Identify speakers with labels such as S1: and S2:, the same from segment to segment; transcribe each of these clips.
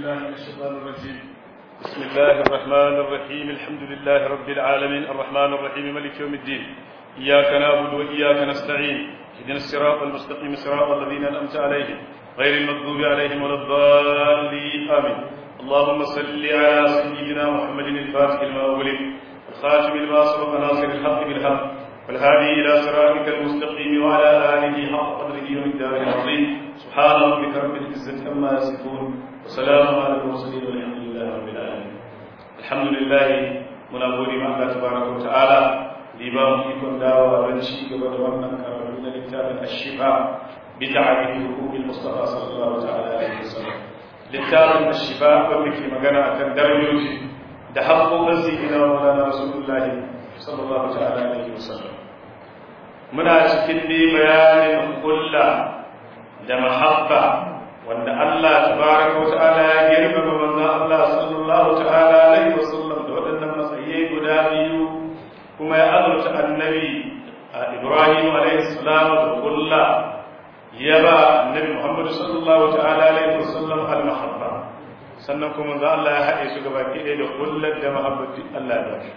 S1: بالله من الشيطان الرجيم. بسم الله الرحمن الرحيم. الحمد لله رب العالمين الرحمن الرحيم مالك يوم الدين. إياك نعبد وإياك نستعين. اهدنا الصراط المستقيم صراط الذين أنعمت عليهم غير المغضوب عليهم ولا الضالين آمين. اللهم صل على سيدنا محمد الفاتح لما أغلق الخاتم لما سبق ناصر الحق بالحق والهادي إلى صراطك المستقيم وعلى آله حق قدره ومقداره العظيم. سبحان ربك رب العزة عما يصفون وسلام على المرسلين والحمد لله رب العالمين. الحمد لله muna gode ma Allah tabaraka wa ta'ala da ba mu ikon dawowa don ci gaba da wannan karatu na littafin Ash-Shifa bi ta'rifi huquqil Mustafa sallallahu ta'ala alaihi wasallam. Littafin Ash-Shifa wanda ke magana akan darajoji da haƙƙoƙin sayyidina Maulana Rasulullah sallallahu ta'ala alaihi wasallam. Muna cikin bayanin kulla da mahabba wanda Allah tabaraka wa ta'ala ya girmama manzon Allah sallallahu ta'ala alaihi wasallam da waɗannan matsayi guda biyu kuma ya azurta annabi Ibrahim alaihi salam da kulla ya ba annabi Muhammad sallallahu ta'ala alaihi wasallam al-mahabba sannan kuma manzon Allah ya haɗe su gaba ɗaya da kullar da mahabbati Allah ya ba shi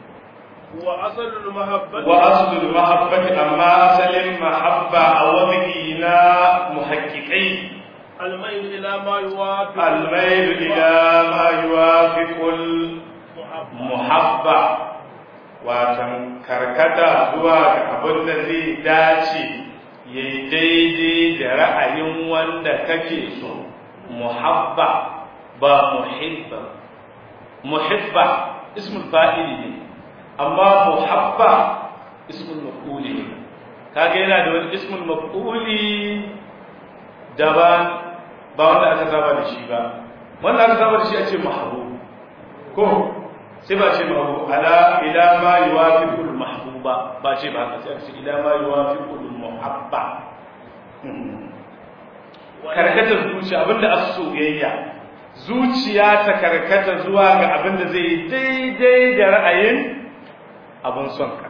S1: وأصل المحبة أما أصل المحبة أوضحينا محققين
S2: الميل إلى ما يوافق
S1: المحبة watan karkata zuwa ga abin da zai dace ya daidai da ra'ayin wanda kake so muhabba ba muhibba ismul fa'ili ne amma muhabba ismul maf'uli kage yana da wani ismul maf'uli daban ba wanda aka saba da shi ba wanda aka saba da shi a ce mahbub ko sai ba ce mahbub ala ila ma yuwafiqul mahbuba ba ce ba haka sai ce ila ma yuwafiqul muhabba karkatar zuciya abinda as-soyayya zuciya ta karkata zuwa ga abinda zai daidai da ra'ayin abun son ka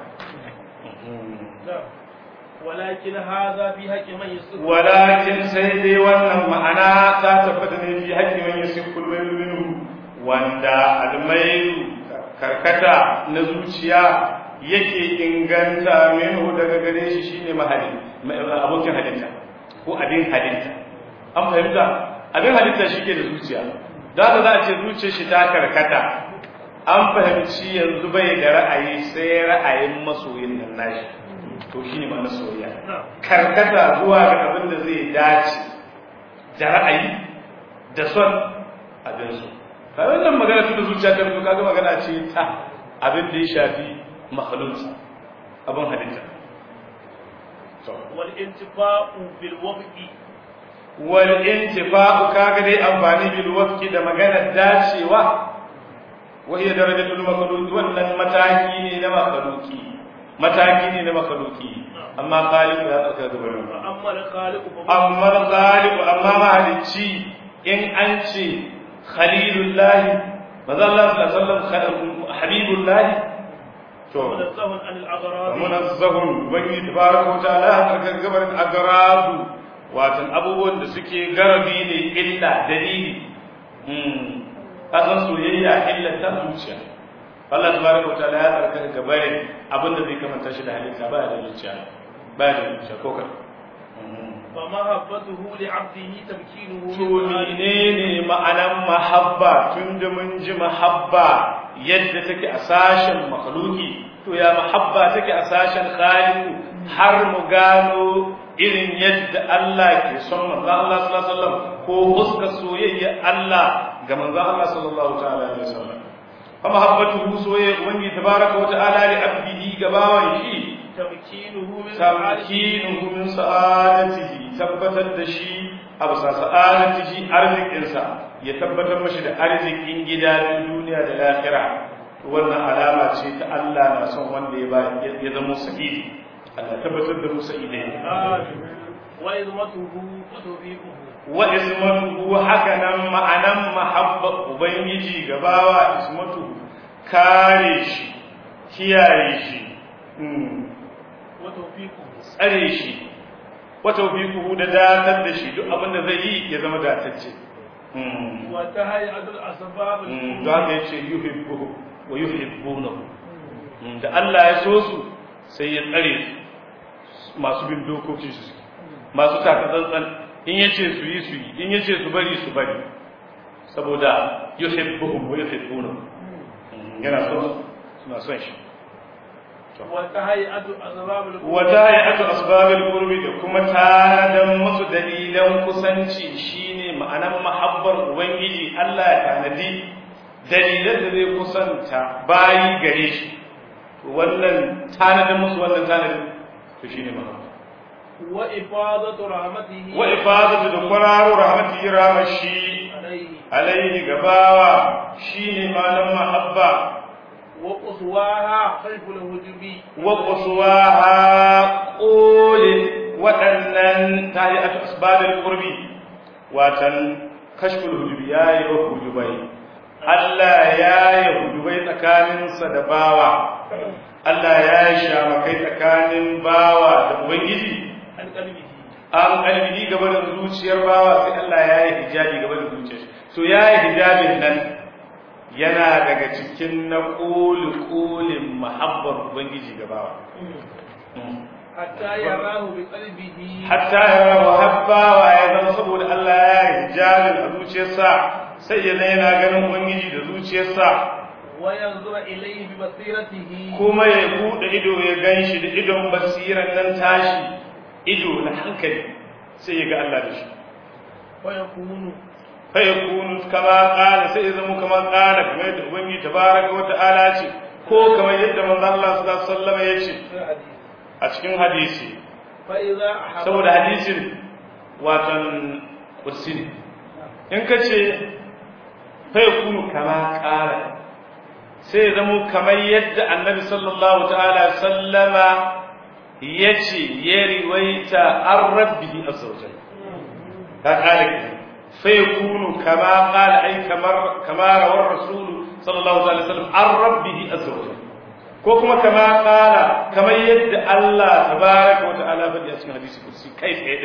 S2: walakin hadha fi haqqi man yusif
S1: walakin sai dai wannan ma'ana ta tabbata ne fi haqqi man yusif kullu minhu wanda almailu karkata na zuciya yake inganta minhu daga gare shi shine mahali abokin halitta ko abin halitta an fahimta abin halitta shike da zuciya da za a ce zuciyar shi ta karkata an fahimci yanzu bai da ra'ayi sai ra'ayin masoyin nan nashi to shine ma'ana soyayya karkata zuwa ga abin da zai dace da ra'ayi da son abin so kai wannan magana ta zuciya ta fito kaga magana ce ta abin da ya shafi makhluq abin halitta
S2: to wal intifa'u bil waqti
S1: wal intifa'u kaga dai amfani bil waqti da magana dacewa وهي درجة المخلوق wannan mataki ne na makhluki amma khaliq ya tsaka da wannan amma khaliq amma mahalicci in an ce khalilullah manzo Allah sallallahu alaihi wasallam habibullah to
S2: munazzahun anil aghrab
S1: munazzahun wani tabaraka ta'ala harkan gabarin agrab watan abubuwan da suke garabi ne illa dalili kasan soyayya illata zuciya Allah tabaraka wa ta'ala ya tsarkaka gabare abinda zai kamanta shi da halitta ba da zuciya ko ka
S2: fa mahabbatuhu li 'abdihi tamkinuhu
S1: to menene ma'anan mahabba tunda mun ji mahabba yadda take a sashen makhluki to ya mahabba take a sashen khaliqu har mu gano irin yadda Allah ke son manzo Allah sallallahu alaihi wasallam ko huska soyayya Allah ga manzo Allah sallallahu ta'ala alaihi wasallam fa mahabbatuhu soyayya ubangi tabaraka wa ta'ala li abdihi gabawan shi
S2: tamkinuhu
S1: min sa'adatihi tabbatar da shi abu sa'adatihi arzikin sa ya tabbatar mashi da arzikin gidan duniya da lahira wannan alama ce ta Allah na son wanda ya zama sa'idi Allah tabbatar da musa ilai
S2: wa izmatuhu wa tawfiquhu
S1: wa ismatuhu haka nan ma'anan mahabba ubangiji gabawa ismatuhu kare shi kiyaye shi
S2: wa tawfiquhu
S1: tsare shi wa tawfiquhu da datar da shi duk abin da zai yi ya zama datacce
S2: وتهيئة الأسباب
S1: da haka yace yuhibbuhu wa yuhibbunahu da Allah ya so su sai ya tsare su masu bin dokokin su masu takatsantsan in yace su yi su yi in yace su bari su bari saboda yuhibbuhum wa yuhibbunahu yana so suna son shi
S2: وتهيئة أسباب
S1: وتهيئة أسباب القرب da kuma tanadan musu dalilan kusanci shine ma'anar mahabbar ubangiji Allah ya tanadi dalilan da zai kusanta bayi gare shi to wannan tanadan musu wannan tanadi to shine mahabba
S2: وإفاضة رحمته
S1: وإفاضة دقرار رحمته رحمشي عليه gabawa shine ma'anar mahabba
S2: وقصواها خلف الهجب
S1: وقصواها قول وأنن تهيئة أسباب القرب واتن كشف الهجب يا يهجبي ألا يا يهجبي تكامن صدباوة ألا يا شامكي تكامن باوة تبويجي an kalbi gaban zuciyar bawa sai Allah ya yi hijabi gaban zuciyar so ya yi hijabin nan yana daga cikin na ƙulin mahabbar ubangiji gabawa
S2: hatta yarahu bi qalbihi
S1: hatta yarahu habbawa ya zama saboda Allah ya yi hijabin a zuciyarsa sai ya yana ganin ubangiji da zuciyarsa
S2: wa yanzura ilayhi bi basiratihi
S1: kuma ya bude ido ya ganshi da idon basiran nan tashi ido na hankali sai ya ga Allah da shi
S2: wa yakunu
S1: فيكون كما قال سيزم كما قال كما يدعوني تبارك وتعالى ko kamar yadda manzo Allah sallallahu alaihi wasallam yace a cikin hadisi saboda hadisin watan kursi ne in kace fa yakunu kama qala sai zamo kamar yadda annabi sallallahu ta'ala sallama yace ya riwaita ar-rabbi azza wa jalla ta kale فيكون كما قال أي كما روى الرسول صلى الله عليه وسلم عن ربه عز وجل كما قال كما يد الله تبارك وتعالى بدي أسمع حديث القدسي كيف هذا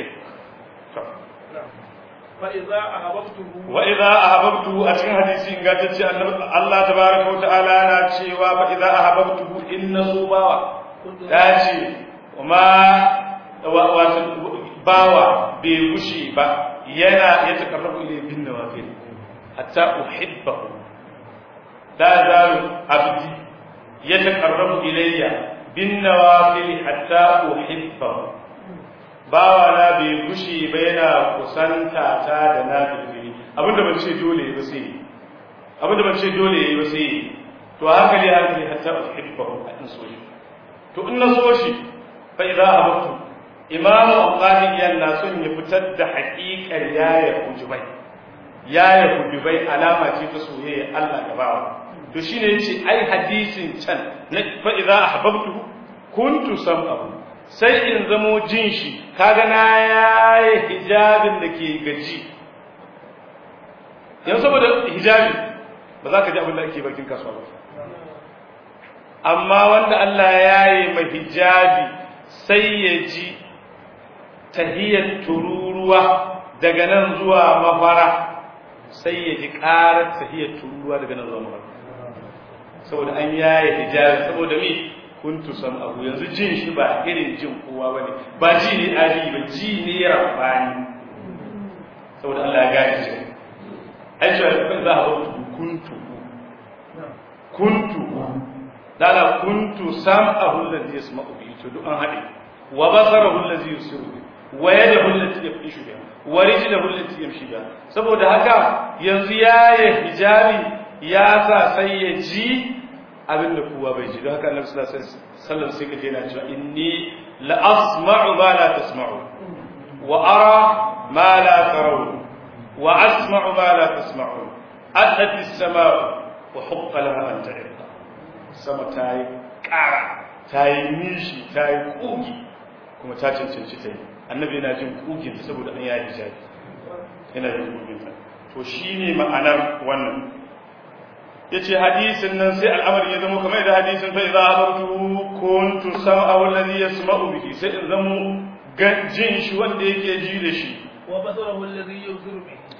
S1: وإذا أحببته أسمع حديث إن قالت الله تبارك وتعالى ناتشي فإذا أحببته إن صوبا تاتي وما باوا بيغشي با yana ya takarrabu ilayhi bin nawafil hatta uhibbahu la zalu abdi yataqarrabu ilayya bin nawafil hatta uhibbahu bawa na bai gushi ba yana kusanta ta da nafili abinda ban ce dole ba sai abinda ban ce dole ba sai to hankali hatta uhibbahu in so shi to in na so shi fa idza ahabtu imamu al-qadiyan na son ya fitar da haƙiƙar yaya hujubai alama ce ta soyayya Allah da bawa to shine yace ai hadisin can na fa idza ahbabtuhu kuntu sam'ahu sai in zamo jin shi kaga na yayi hijabin da ke gaji yanzu saboda hijabi ba za ka ji abin da ake bakin kasuwa ba amma wanda Allah ya yi mai hijabi sai ya ji tahiyar tururuwa daga nan zuwa mafara sai ya ji ƙarar tahiyar tururuwa daga nan zuwa mafara saboda an yaye hijabi saboda me kuntu sam abu yanzu jin shi ba irin jin kowa bane ba ji ne ali ba ji ne rabbani saboda Allah ya gane shi ai shi ban za a kuntu dala kuntu sam'ahu alladhi yasma'u bihi to duk an hade wa basarahu alladhi yusiru bihi wa yadahu allati yabtishu biha wa rijluhu allati yamshi biha saboda haka yanzu yayi hijabi ya sa sai ya ji abinda kowa bai ji don haka Annabi sallallahu alaihi wasallam sai kaje yana cewa inni la asma'u ma la tasma'u wa ara ma la tarawun wa asma'u ma la tasma'un atat as-sama'u wa haqqa laha an ta'ibqa sama tayi ƙara tayi nishi tayi kugi kuma ta cancanci ta yi annabi yana jin kugin saboda an yayi hijabi yana jin kugin ta to shine ma'anar wannan yace hadisin nan sai al'amari ya zama kamar da hadisin fa idza habartu kuntu sam'ahu alladhi yasma'u bihi sai in zamo jin shi wanda yake ji da shi
S2: wa basarahu alladhi yubsiru bihi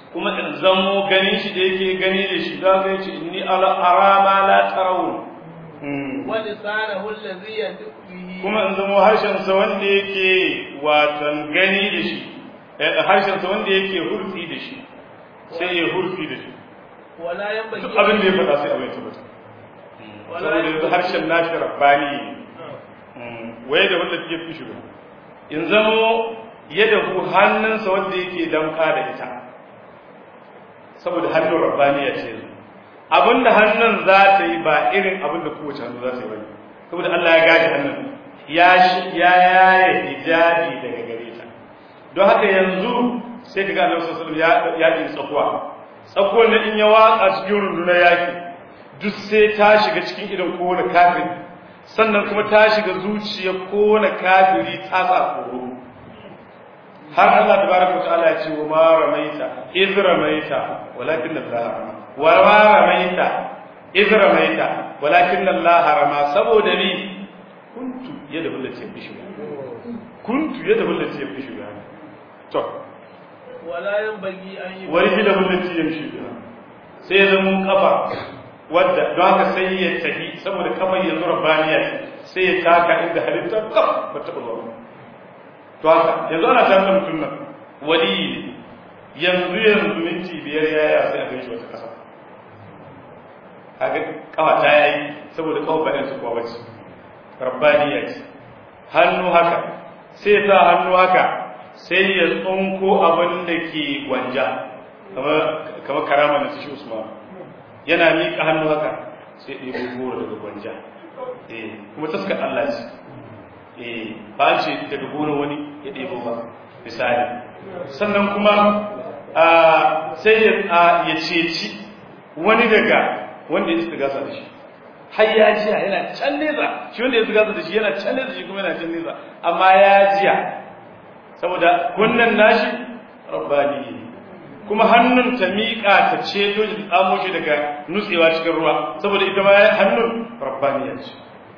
S1: kuma in zamo ganin shi da yake gani da shi da ga yace inni ara ma la tarawun
S2: wa lisanahu allazi yantiqu bihi
S1: kuma in zamo harshen sa wanda yake watan gani da shi harshen sa wanda yake hurfi da shi sai ya hurfi da shi
S2: wala yanbaghi
S1: duk abin da ya faɗa sai abin tabbata saboda yanzu harshen nashi rabbani waye da wanda take fi shi in zamo yadda ku hannunsa wanda yake damka da ita saboda hannun rabbaniya ce abinda hannun za ta yi ba irin abinda kowace hannu za ta yi bane saboda Allah ya gaji hannun ya yaye hijabi daga gare ta don haka yanzu sai kaga Annabi sallallahu alaihi wasallam ya yi tsakuwar da in ya watsa cikin rundunar yaki duk sai ta shiga cikin idan kowane kafiri sannan kuma ta shiga zuciyar kowane kafiri ta sa tsoro har Allah tabaraka wa ta'ala ya ce wa ma ramaita iz ramaita walakin Allah rama wa ma ramaita iz ramaita walakin Allah rama saboda ni kuntu yadda bullati ya fishi kuntu yadda bullati ya fishi to
S2: wala yanbaghi an yi
S1: wani da bullati ya fishi sai ya zama kafa wadda don haka sai ya tafi saboda kafar yanzu rabbaniya sai ya taka inda halittar kaf ba ta zuwa to haka yanzu ana tare da mutum nan wali yanzu minti 5 yaya sai a kai shi wata kasa kaga kafa ta yayi saboda kafa bayan su kuwa bace rabbaniya ce hannu haka sai ya sa hannu haka sai ya tsunko abin da ke gwanja kamar karama na shi Usman yana miƙa hannu haka sai ɗebo goro daga gwanja kuma taskar Allah ce ba ce daga gona wani ya ɗebo ba misali sannan kuma sai ya ceci wani daga wanda ya istigasa da shi har ya jiya yana can nesa shi wanda ya istigasa da shi yana can nesa shi kuma yana can nesa amma ya jiya saboda kunnan nashi rabbani kuma hannun ta miƙa ta ceto da tsamo shi daga nutsewa cikin ruwa saboda ita ma hannun rabbaniya ce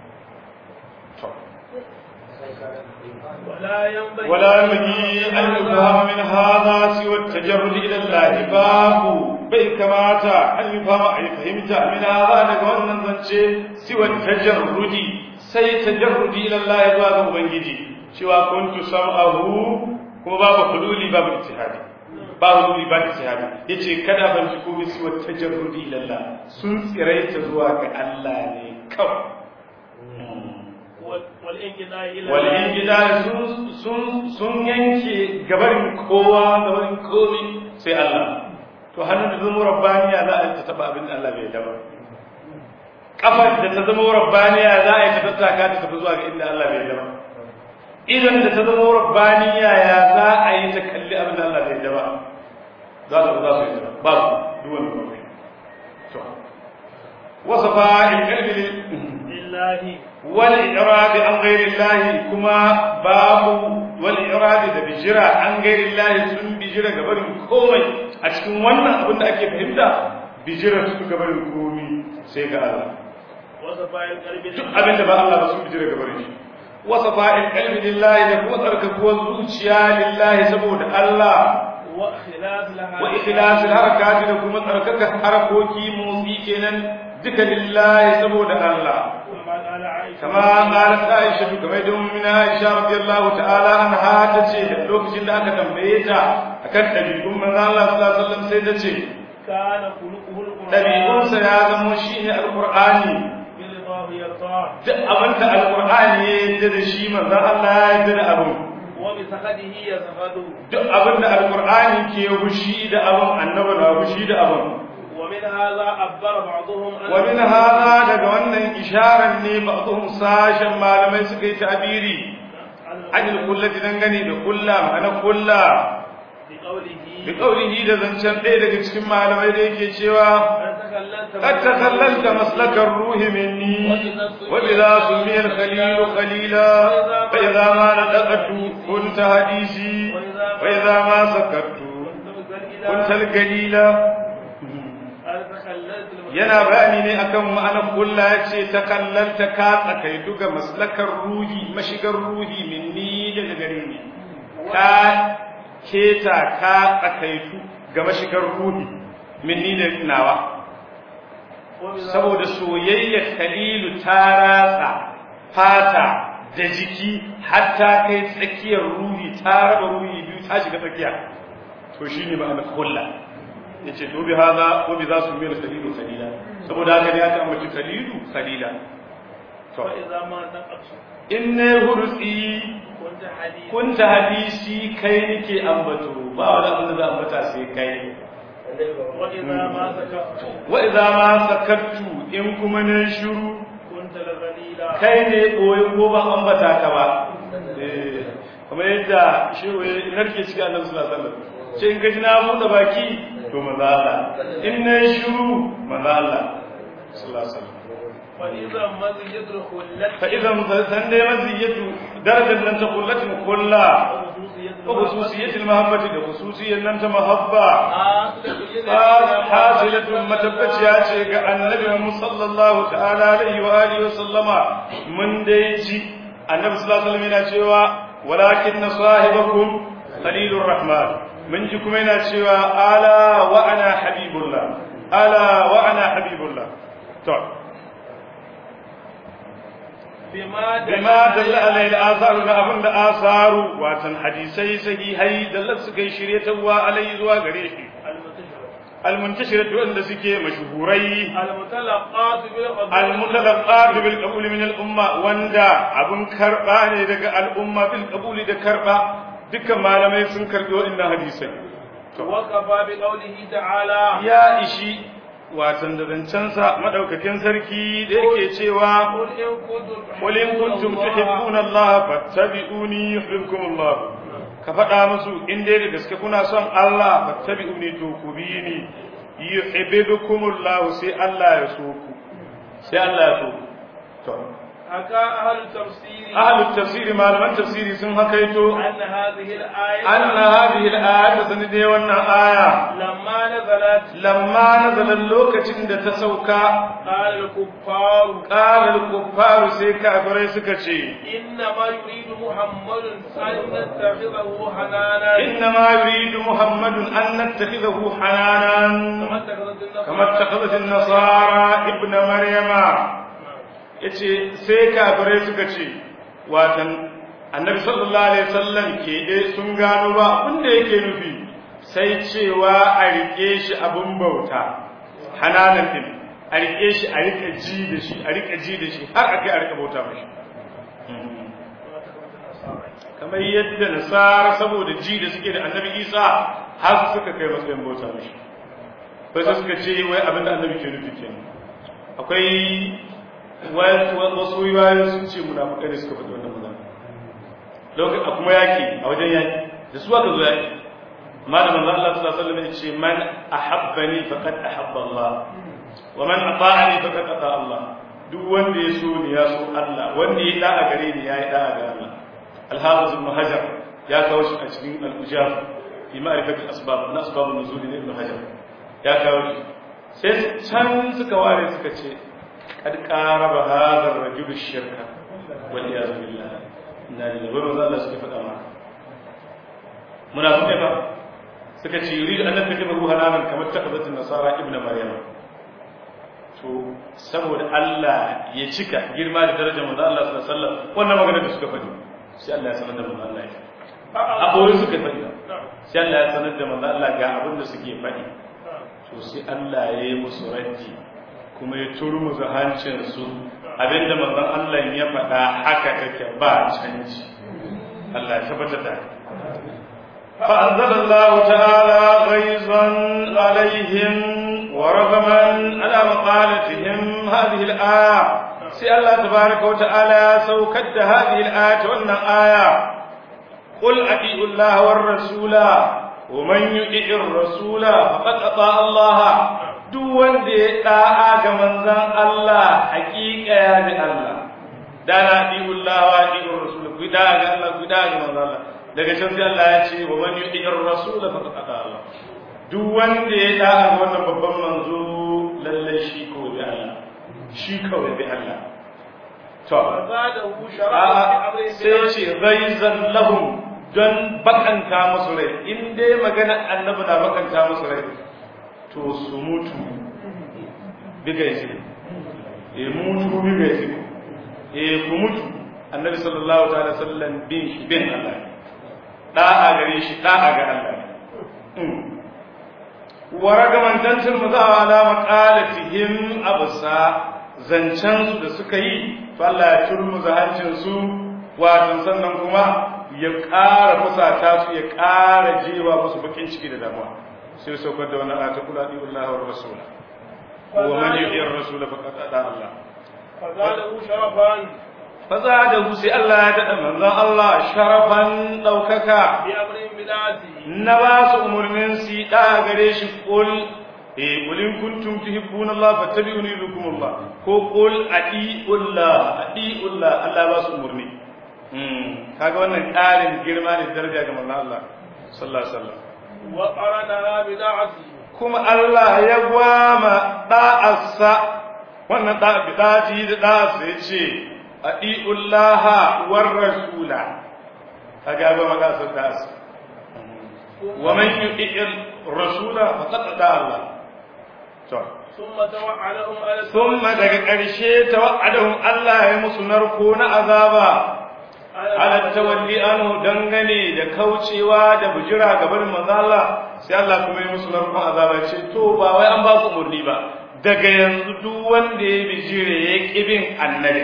S1: ولا ينبغي أن يفهم من هذا سوى التجرد إلى الله باب بي كماتا أن يفهم أي فهمت من هذا نقول ننزل سوى التجرد سي تجرد إلى الله باب بنجي سوى كنت سمعه كما باب حلولي باب اجتهادي باب حلولي باب اجتهادي يجي كذا بنجكو سوى التجرد إلى الله سن سريت زواج الله نكو wal'ingida sun yanke gabarin kowa gabarin komi sai Allah to hannun da zama rabbaniya za a yi ta taba abin da Allah bai daba kafar da ta zama rabbaniya za a yi ta tattaka ta tafi zuwa ga inda Allah bai daba idan da ta zama rabbaniya ya za a yi ta kalli abin da Allah bai daba za ta za su yi ta ba su duwan da to wasafa in kalbi lillahi والإعراض عن غير الله كما باب والإعراض da bijira an غير الله sun bijira gabarin komai a cikin wannan abin da ake fahimta bijira su gabarin komai sai ga Allah wasafa'il qalbi duk abin da ba Allah ba sun bijira gabarin shi wasafa'il qalbi lillahi da kuma tsarkakuwar zuciya lillahi saboda Allah wa ikhlas al-harakat da kuma tsarkaka harakoki motsi kenan duka lillahi saboda Allah كما قالت عائشة كما يدوم من عائشة رضي الله تعالى عنها تشي لوك جدا كتنبيتا أكد تبيكم من الله صلى الله عليه وسلم سيدتي كان خلقه القرآن تبيكم سيادة مشين القرآن أمنت القرآن يدد شيما ذا الله يدد أبو وبسخده يسخده أمنت القرآن كي يبشيد أبو النبي يبشيد أبو ومن هذا عبر بعضهم ومن هذا دغwannan isharar ne بعضهم sashen malamai suka yi ta'biri ajil kullati dangane da kulla ma'ana kulla bi qawlihi da zancen ɗaya daga cikin malamai da yake cewa qad takallanta maslakar ruhi minni wa idha sumiya al-khalil khalila fa idha ma nadaqtu kunta hadisi wa idha ma sakattu kunta al-qalila yana bayani ne akan ma'anar kulla yace ta kallanta ka tsakaitu ga maslakar ruhi mashigar ruhi minni daga gare ni ka keta ka tsakaitu ga mashigar ruhi minni da nawa saboda soyayyar khalilu ta ratsa fata da jiki hatta kai tsakiyar ruhi ta raba ruhi biyu ta shiga tsakiya to shine ma'anar khulla yace to bi hada ko bi za su mai khalilu khalila saboda haka ne aka ambaci khalilu khalila to in ne hursi kunta hadisi kai nake ambato ba wani abin da za ambata sai kai wa idza ma sakattu in kuma ne shiru kai ne koyi ko ba ambata ka ba kamar yadda shiru narke cikin annabi sallallahu alaihi wasallam ce in ka ji na buɗe baki to maza Allah in ne shiru maza Allah sallallahu alaihi wasallam فإذا سند مزية درجة لن تقلت مخلة وخصوصية المحبة خصوصية لن محبة حاصلة متبت يا شيخ النبي صلى الله تعالى عليه وآله وسلم من ديجي النبي صلى الله عليه وسلم يقول ولكن صاحبكم خليل الرحمن من جكم يقول ألا وأنا حبيب الله ألا وأنا حبيب الله طيب بما دل عليه الآثار أبن آثار واتن حديثي صحيحي دلت سكي شريعة عليه زوا غريش المنتشرة عند سكي مشهوري المتلقات بالقبول من الأمة وندا أبن كرباني دقى الأمة بالقبول دا كربا دكا ما لم يسن كربو إن حديثي
S2: وكفى بقوله تعالى
S1: يا إشي watan da zancensa madaukakin sarki da yake cewa qul in kuntum tuhibbuna Allah fattabi'uni yuhibbukum Allah ka faɗa musu in dai da gaske kuna son Allah fattabi'uni to ku bi ni yuhibbukum Allah sai Allah ya so ku sai Allah ya so to
S2: haka
S1: ahlul tafsiri malaman tafsiri sun hakaito anna hadhihi al-ayat sanide wannan aya lamma nazalat lokacin da ta sauka qala al-kuffar sai kafirai suka ce inna ma yuridu muhammadun an nattakhidahu hananan kama takhadhat an-nasara ibn maryama yace sai kafirai suka ce watan annabi sallallahu alaihi wasallam ke dai sun gano ba abin da yake nufi sai cewa a rike shi abun bauta hananan din a rike shi a rika ji da shi a rika ji da shi har akai a rika bauta mashi kamar yadda nasara saboda ji da suke da annabi Isa har suka kai matsayin bauta mashi sai suka ce wai abin da annabi ke nufi kenan akwai wasu riwayoyi sun ce munafikai ne suka faɗi wannan magana lokacin a kuma yaki a wajen yaki da su aka zo yaki amma da manzo Allah sallallahu alaihi wasallam ya ce man ahabbani faqad ahabba Allah wa man ata'ani faqad ata Allah duk wanda ya so ni ya so Allah wanda ya da'a gare ni ya yi da'a ga Allah al-hafiz ibn hajar ya kawo shi a cikin al-ujab fi ma'rifati al-asbab na asbabun nuzul ibn hajar ya kawo shi sai can suka ware suka ce قد قارب هذا الرجل الشرك والعياذ بالله inna lillahi wa inna ilaihi raji'un suka faɗa ma munafiqai ba suka ce yuridu an takaba ruhanan kamar takabatin nasara ibnu maryam to saboda Allah ya cika girma da darajar manzo Allah sallallahu alaihi wasallam wannan magana da suka faɗi sai Allah ya sanar da manzo Allah a bore suka faɗi sai Allah ya sanar da manzo Allah ga abin da suke faɗi to sai Allah ya yi musu raddi kuma ya turmuza hancinsu abinda manzon Allah ya faɗa haka take ba canji Allah ya tabbatar da fa anzalallahu ta'ala ghaizan alaihim wa raghaman ala maqalatihim hadhihi al-aya sai Allah tabaaraka wa ta'ala ya saukar da hadhihi al-aya wannan aya qul ati'u Allah war rasula wa man yuti'ir rasula faqad ata Allah duk wanda ya da'a ga manzon Allah hakika ya bi Allah dana diullah wa diur rasul ku da'a ga Allah ku da'a ga manzon Allah daga can sai Allah ya ce wa man yuti'ir rasul faqad ata Allah duk wanda ya da'a ga wannan babban manzo lalle shi ko bi Allah shi kawai bi Allah to sai ce ghaizan lahum don bakanta musu rai in dai magana annabi na bakanta musu rai to su mutu bigaisi mutu bigaisi ku mutu annabi sallallahu ta'ala sallam bin shi bin Allah da'a gare shi da'a ga Allah wa ragaman tantul muzawa ala maqalatihim absa zancen su da suka yi to Allah ya turmuza hancin su wato sannan kuma ya ƙara fusata su ya ƙara jewa musu bakin ciki da damuwa sai saukar da wannan ayatu kula di wallahi war rasul wa man yu'ir rasul faqad ada Allah
S2: fazadahu sharafan
S1: fazadahu sai Allah ya tada manzon Allah sharafan daukaka
S2: bi amrin bidati
S1: na ba su umurnin su da gare shi kul qul in kuntum tuhibbuna Allah fattabi'uni yuhibbukum Allah ko qul atiullah Allah ba su umurni kaga wannan ƙarin girma da daraja ga manzon Allah sallallahu alaihi wasallam
S2: wa qarana bid'ati
S1: kuma Allah ya gwama da'assa wannan da bid'ati da da'assa yace atiullaha war rasula kaga ba maga sun da'assa wa man yu'ir rasula faqad ata'a Allah to thumma daga ƙarshe tawa'adahum Allah ya musu narko na azaba ala tawalli anhu dangane da kaucewa da bujira gaban manzo Allah sai Allah kuma ya musu narkon azaba ce to ba wai an ba ku murni ba daga yanzu duk wanda ya bijire ya kibin annabi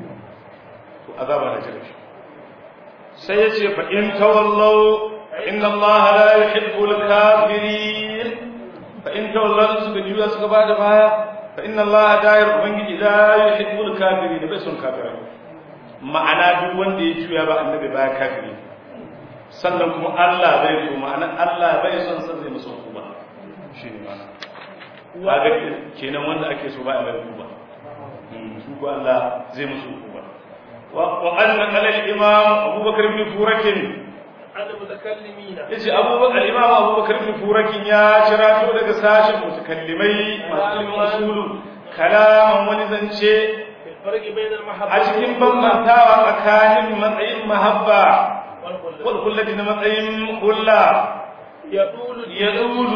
S1: to azaba na jira shi sai ya ce fa in tawallaw inna Allah la yuhibbul kafirin fa in tawallaw suka juya suka bada baya fa inna Allah da'ir ubangiji la yuhibbul kafirin bai son kafirai ma'ana duk wanda ya juya ba annabi ba kafiri sannan kuma Allah bai so ma'ana Allah bai son san zai musu hukuma shine ma'ana kaga kenan wanda ake so ba a bai hukuma su ko Allah zai musu hukuma wa anna al-imam Abu Bakar ibn Furakin
S2: al-mutakallimina
S1: yace al-imam Abu Bakar ibn Furakin ya cirato daga sashin mutakallimai masu ilmin usulu kalaman wani zance a cikin bambantawa tsakanin matsayin mahabba wal kullati na matsayin kulla ya dulu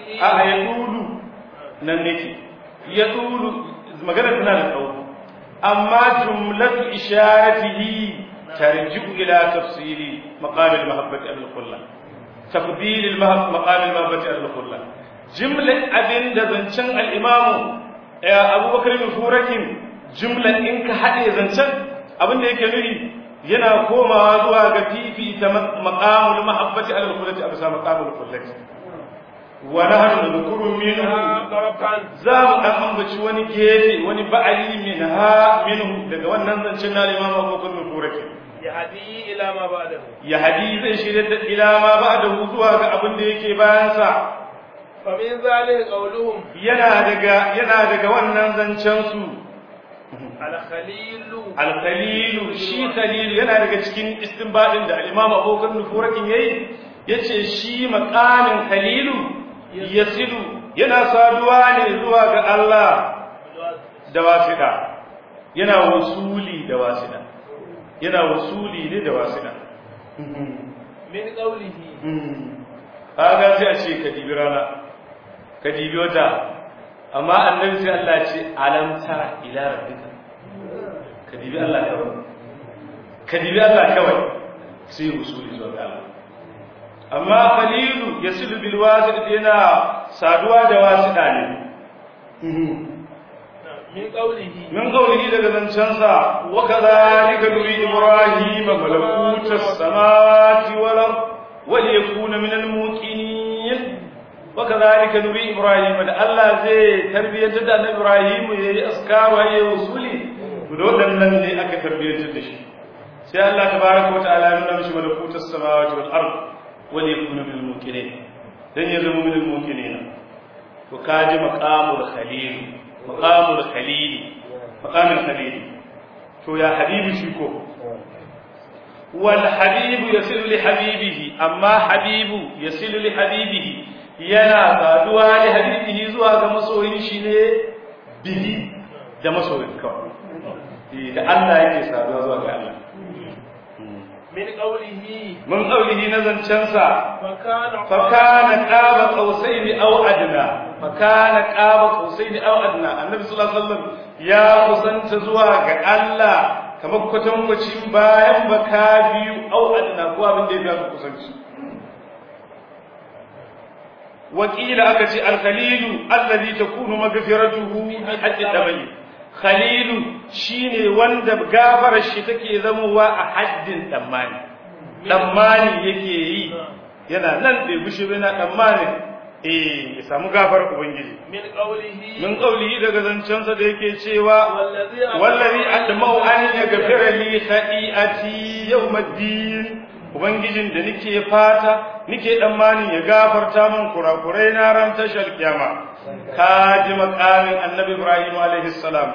S1: nan nake ya dulu magana tana da tsawo amma jumlatu isharatihi tarji'u ila tafsili maqam al mahabbati al kulla tafdil al maqam al mahabbati al kulla jumlat abinda zancen al imamu Abubakar bin Furakin jumlan in ka haɗe zancen abinda yake nuni yana komawa zuwa ga fifi ta maqamul mahabbati ala al-qullati absa maqamul qullati wa nahnu nadhkuru minhu za mu dan ambaci wani gefe wani ba'ali minhu daga wannan zancen na Imam Abu Bakr bin Furakin
S2: yahdi ila ma ba'dahu
S1: yahdi zai shirye da ila ma ba'dahu zuwa ga abinda yake bayan sa
S2: fa min zalika qawluhum
S1: yana daga wannan zancen su al-khalilu shi khalilu yana daga cikin istinbadin da al-imam Abu Bakr Furakin yayi yace shi maqamin khalilu yasilu yana saduwa ne zuwa ga Allah da wasida yana wasuli da wasida yana wasuli ne da wasida
S2: min qawlihi
S1: kaga sai a ce kadibi rana kadibi wata amma annabi sai Allah ya ce alam tara ila rabbika kadibi Allah kawai sai usuli zuwa ga Allah amma khalilu yasilu bil wasid yana saduwa da wasida ne
S2: min qawlihi
S1: daga zancansa wa kadhalika nuri ibrahim malakutas samawati wal ard wa liyakuna min al muqinin wa kadhalika nuri ibrahim da Allah zai tarbiyantar da annabi ibrahim yayi askawa yayi usuli da waɗannan ne aka tarbiyyantar da shi sai Allah tabaraka wa ta'ala ya nuna mishi malakutus samawati wal ard wa yakunu minal muqinin dan ya zama minal muqinin to kaji maqamul khalil to ya habibi shi ko wal habibu yasilu li habibihi amma habibu yasilu li habibihi yana saduwa li habibihi zuwa ga masoyin shi ne bihi da masoyin kawai da Allah yake saduwa zuwa ga Allah
S2: من قوله
S1: mun qawlihi nazancansa
S2: فكان
S1: fakana qaba qausaini aw adna fakana qaba qausaini aw adna annabi sallallahu alaihi wasallam ya kusanta zuwa ga Allah kamar kwatankwacin bayan baka biyu aw adna ko abin da ya fi kusanci wakila aka ce al-khalilu alladhi takunu maghfiratuhu bi haddi dabai khalilu shine wanda gafarar shi take zamowa a haddin tsammani yake yi yana nan bai bushe ba yana tsammani ya samu gafarar ubangiji min qawlihi daga zancensa da yake cewa wallazi admau an yaghfira li khati'ati yawmiddin ubangijin da nake fata nake tsammanin ya gafarta min kurakurai na ran tashar kiyama kaji maqamin annabi ibrahim alaihi salam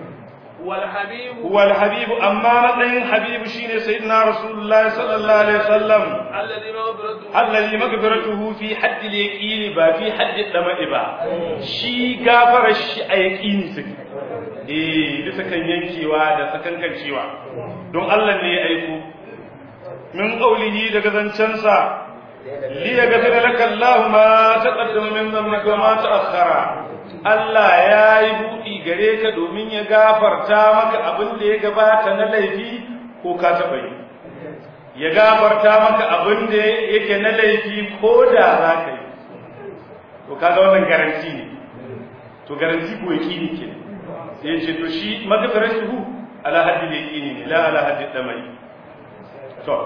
S1: wal habib amma matsayin habibu shine sayyidina rasulullahi sallallahu alaihi wasallam alladhi maghfiratuhu fi hadd al-yaqin ba fi hadd al-dama'i ba shi gafara shi a yaqini take bisa kan yankewa da sakankancewa don Allah ne ya aiko min qawlihi daga zancensa li yaghfira laka Allah ma taqaddama min dhanbika wa ma ta'akhkhara Allah yayi buɗi gare ka domin ya gafarta maka abin da ya gabata na laifi ko ka taɓa yi ya gafarta maka abin da yake na laifi ko da za ka yi to kaga wannan garanti ne to garanti ko yaqini ke sai ya ce to shi magfaratuhu ala haddi yaqini ne la ala haddi damai to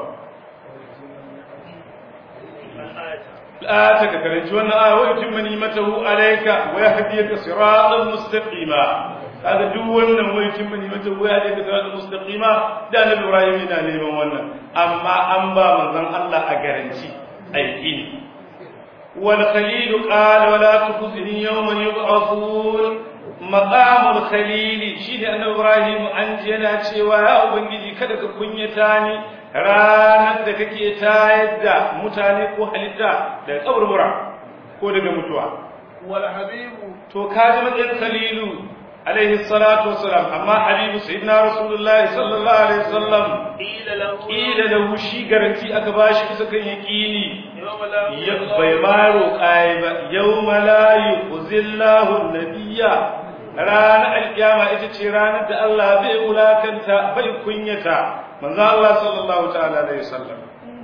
S1: لا تكرنت وانا ويتم نعمته عليك ويهديك صراطا مستقيما هذا دون ويتم نعمته ويهديك صراطا مستقيما ده نبي ابراهيم ina neman wannan amma an ba manzon Allah a garanti aiki wal khalil qala wala tukhzini yawma yub'athun maqamul khalil shi da annabi ibrahim an ji yana cewa ya ubangiji kada ka kunyata ni ranar da kake tayar da mutane ko halitta daga kaburbura ko daga mutuwa
S2: wal habibu
S1: to kaji matsayin khalilu alaihi salatu wassalam amma habibu sayyidina rasulullahi sallallahu alaihi wasallam ila lahu shi garanti aka bashi bisa kan yaqini bai ma roƙai ba yawma la yukhzillahu an-nabiyya ranar alkiyama ita ce ranar da Allah bai wulakanta bai kunyata manzo Allah sallallahu ta'ala alaihi wasallam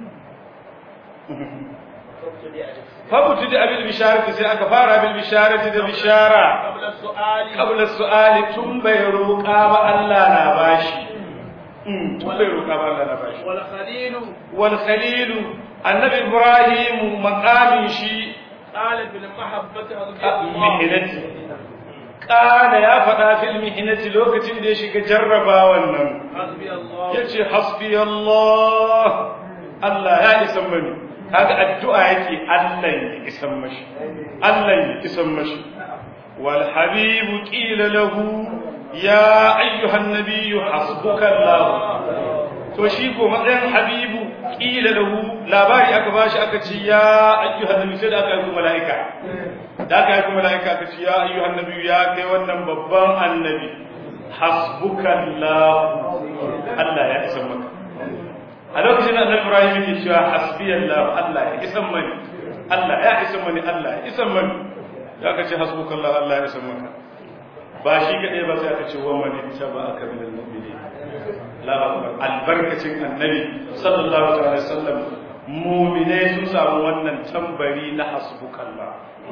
S1: fabutu da abil bisharati sai aka fara bil bisharati da bishara qabla su'ali tun bai roƙa ba Allah na bashi tun bai roƙa ba Allah na bashi wal khalilu annabi ibrahim maqamin shi
S2: qala bil mahabbati
S1: mihnati qala ya faɗa fil mihnati lokacin da ya shiga jarrabawan nan yace hasbi Allah Allah ya isan mani kaga addu'a yake Allah ya isan mashi Allah ya isan mashi wal habib qila lahu ya ayyuhan nabiyyu hasbuka Allah to shi ko matsayin habibu qila lahu labari aka bashi aka ce ya ayyuhan nabiyyu sai da aka yi malaika da aka yi malaika aka ce ya ayyuhan nabiyyu ya kai wannan babban annabi hasbuka Allah Allah ya isan maka a lokacin annabi Ibrahim yake cewa hasbi Allah Allah ya isan mani Allah ya isan mani Allah ya isan mani da aka ce hasbuka Allah Allah ya isan maka ba shi kadai ba sai aka ce wa man ittaba'aka minal mu'minin la akbar albarkacin annabi sallallahu alaihi wasallam mu'minai sun samu wannan tambari na hasbuka Allah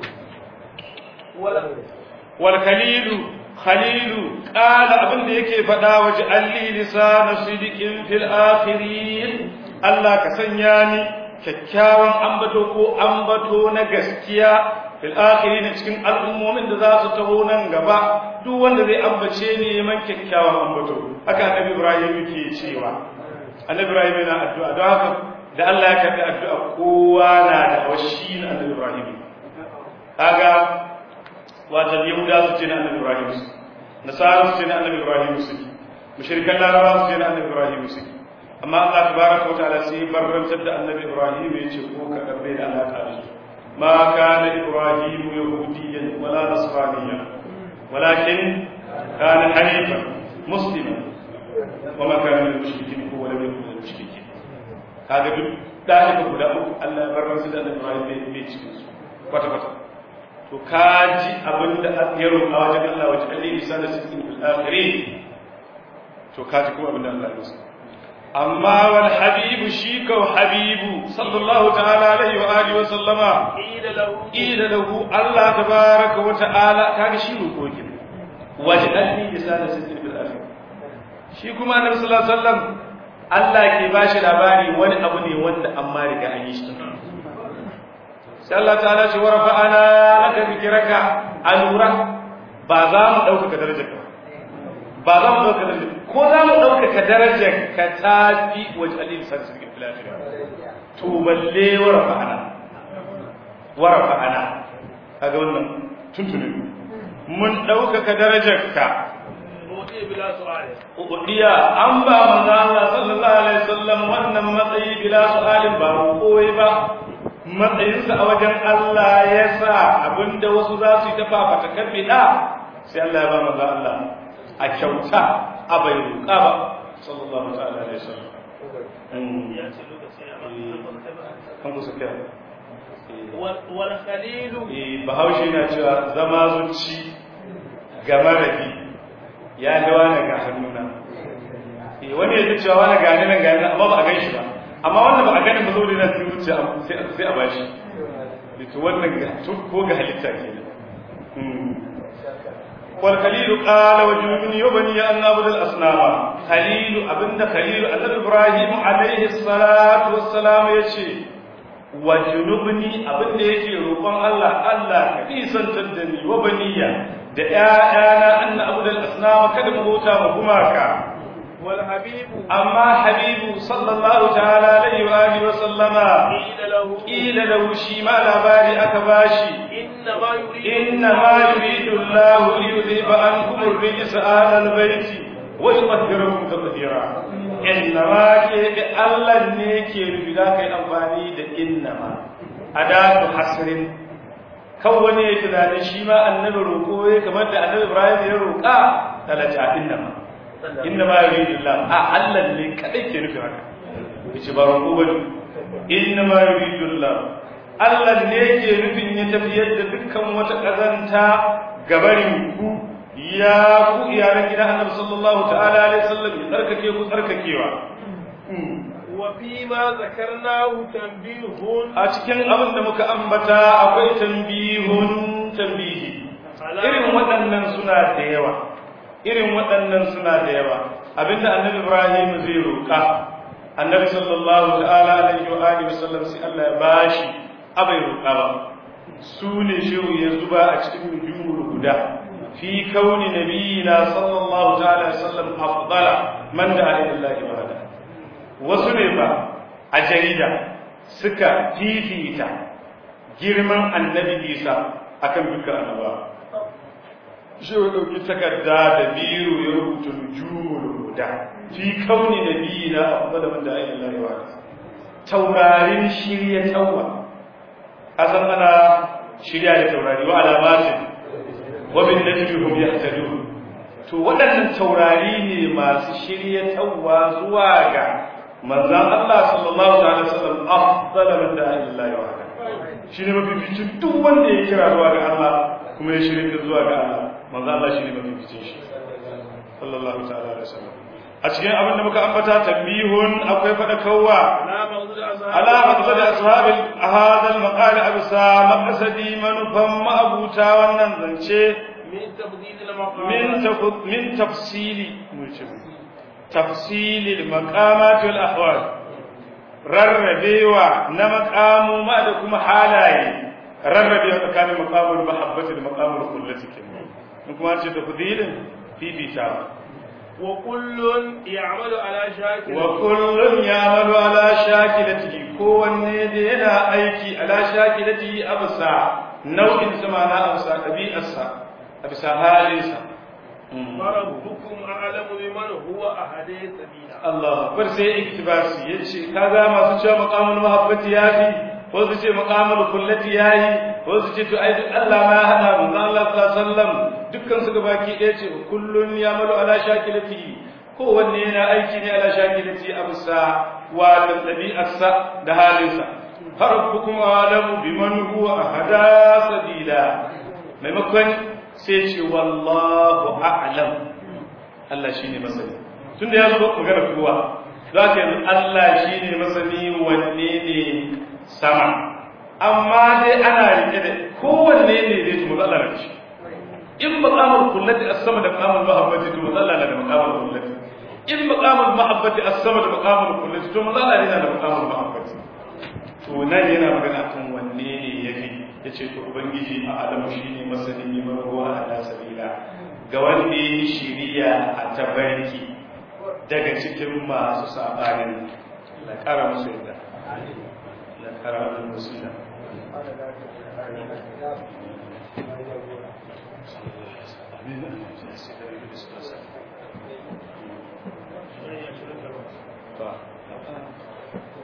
S1: wal khalilu qala abinda yake fada waje alli lisana sidiqin fil akhirin Allah ka sanya ni kyakkyawan ambato ko ambato na gaskiya fil akhirin cikin al'ummomin da za su taho nan gaba duk wanda zai ambace ni man kyakkyawan ambato haka annabi Ibrahim yake cewa annabi Ibrahim yana addu'a don haka da Allah ya karbi addu'a kowa na da washi na annabi Ibrahim kaga wato yahuda su ce na annabi Ibrahim nasara su ce na annabi Ibrahim su mushrikan laraba su ce na annabi Ibrahim su amma Allah tabaraka wa ta'ala sai barrantar da annabi Ibrahim yace ko ka karbe da alaka da su ma kana Ibrahim yahudiyyan wala nasraniyyan walakin kana hanifan musliman wa ma kana min al-mushrikin wa lam yakun min al-mushrikin kaga duk ɗaliban guda uku Allah ya bar ransu da Annabi Ibrahim bai cikin su kwata kwata to kaji abinda ya roƙa wajen Allah wajen Allah bisa da cikin al-akhirin to kaji kuma abinda Allah ya roƙa amma wal habibu shi ka habibu sallallahu ta'ala alaihi wa alihi wa sallama ila lahu Allah tabaaraka wa ta'ala kaga shi roƙokin wajen Allah bisa da cikin al-akhirin shi kuma Annabi sallallahu alaihi wasallam Allah ke bashi labari wani abu ne wanda amma riga an yi shi sai Allah ta'ala ce warfa'ana laka dhikraka alura ba za mu dauka darajarka ba za mu dauka darajarka ko za mu dauka darajarka tafi wajen alil sarki fil akhirah to balle warfa'ana kaga wannan tuntuni mun dauka darajarka udiya an ba manzo Allah sallallahu alaihi wasallam wannan matsayi bila su'alin ba koyi ba matsayinsa a wajen Allah ya sa abinda wasu za su yi ta fafata kabbida sai Allah ya ba manzo Allah a kyauta a bai ruka ba sallallahu ta'ala alaihi wasallam ya ce kan ku saka wal khalilu bahaushe na cewa zama zuci ga marabi ya ga wani ga hannuna wani ya ce cewa wani ga nan ga nan amma ba a gan shi ba amma wannan ba a gani ba zo da nan zuciya sai a bashi to wannan ga ko ga halitta kenan wal khalil qala wa junubni yubni an nabud al asnama khalil abinda khalil annabi ibrahim alaihi salatu wassalam yace wa junubni abinda yake roƙon Allah ka nisantar da ni wa baniya da ƴaƴana an nabud al asnama kada mu bauta ma gumaka أما حبيب صلى الله تعالى عليه وآله وسلم قيل له شيما لباري أكباشي إنما يريد الله ليذهب عنكم الرجس أهل البيت ويطهركم تطهيرا إنما الله نيكي بذاك الأنفاني إنما أداة حصر كوني تداني شيما النبي ركوه كما النبي إبراهيم يركا تلجأ إنما inna ma yuridullah Allah ne kadai ke nufi haka yace ba roƙo bane inna ma yuridullah Allah ne ke nufin ya tafiyar da dukkan wata kazanta gabarin ku ya ku iyalan gidan Annabi sallallahu ta'ala alaihi wasallam ya tsarkake ku tsarkakewa wa fi ma zakarnahu tanbihun a cikin abin da muka ambata akwai tanbihi irin waɗannan suna da yawa abinda annabi Ibrahim zai roƙa annabi sallallahu ta'ala alaihi wa alihi wasallam sai Allah ya bashi abai roƙa ba su ne shehu ya zuba a cikin nujumul huda fi kauni nabiyina sallallahu ta'ala alaihi wasallam afdala man da'a ila Allah ibada wasu ne ba a jarida suka fifita girman annabi Isa akan dukkan annabawa shi ya ɗauki takarda da biro ya rubuta nujumul huda fi kauni nabiyina afdala man da'a ila Allah ibada taurarin shirya tawwa asan ana shirya da taurari wa alamatin wa bin najmi hum yahtadun to waɗannan taurari ne masu shirya tawwa zuwa ga manzon Allah sallallahu alaihi wasallam afdala min da'a ila Allah ibada shine mafificin duk wanda ya kira zuwa ga Allah kuma ya shirya zuwa ga Allah manzo Allah shi ne mafificin shi sallallahu ta'ala alaihi wasallam a cikin abin da muka ambata tambihun akwai fadakarwa ala maqsad ashabil hadha al maqal absa maqsadi manufan ma'abuta wannan zance min tafsili al maqamat wal ahwal rarrabewa na maqamu ma da kuma halaye rarrabewa tsakanin maqamul mahabbati da maqamul kullati kenan kuma ce tafdilin fifita wa kullun ya'malu ala shakilatihi kowanne da yana aiki ala shakilatihi absa nau'in samana absa tabi'arsa absa halinsa
S2: rabbukum a'lamu biman huwa ahadi sabila
S1: Allah bar sai iktibasi yace kaga masu cewa maqamul mahabbati yafi ko su ce maqamul kullati yayi ko su ce to ai duk Allah ma ya hada manzo Allah sallallahu alaihi wasallam dukkan su gabaki ɗaya ce kullun ya'malu ala shakilatihi kowanne yana aiki ne ala shakilati absa wa tabi'arsa da halinsa farabbukum alamu biman huwa ahada sabila maimakon sai ce wallahu a'lam Allah shine masani tunda ya zo magana kowa zaka yanzu Allah shine masani wanne ne sama amma dai ana rike da kowanne ne zai tumu Allah da shi in maqamul kullati as-sama da maqamul mahabbati to Allah na da maqamul kullati in maqamul mahabbati as-sama da maqamul kullati to Allah yana da maqamul mahabbati to nan yana magana kan wanne ne yake yace to ubangiji a alamu shine masani man ruwa ala sabila ga wanda yi shiriya a tabarki daga cikin masu sabanin la kara musu yadda la kara musu yadda Amin.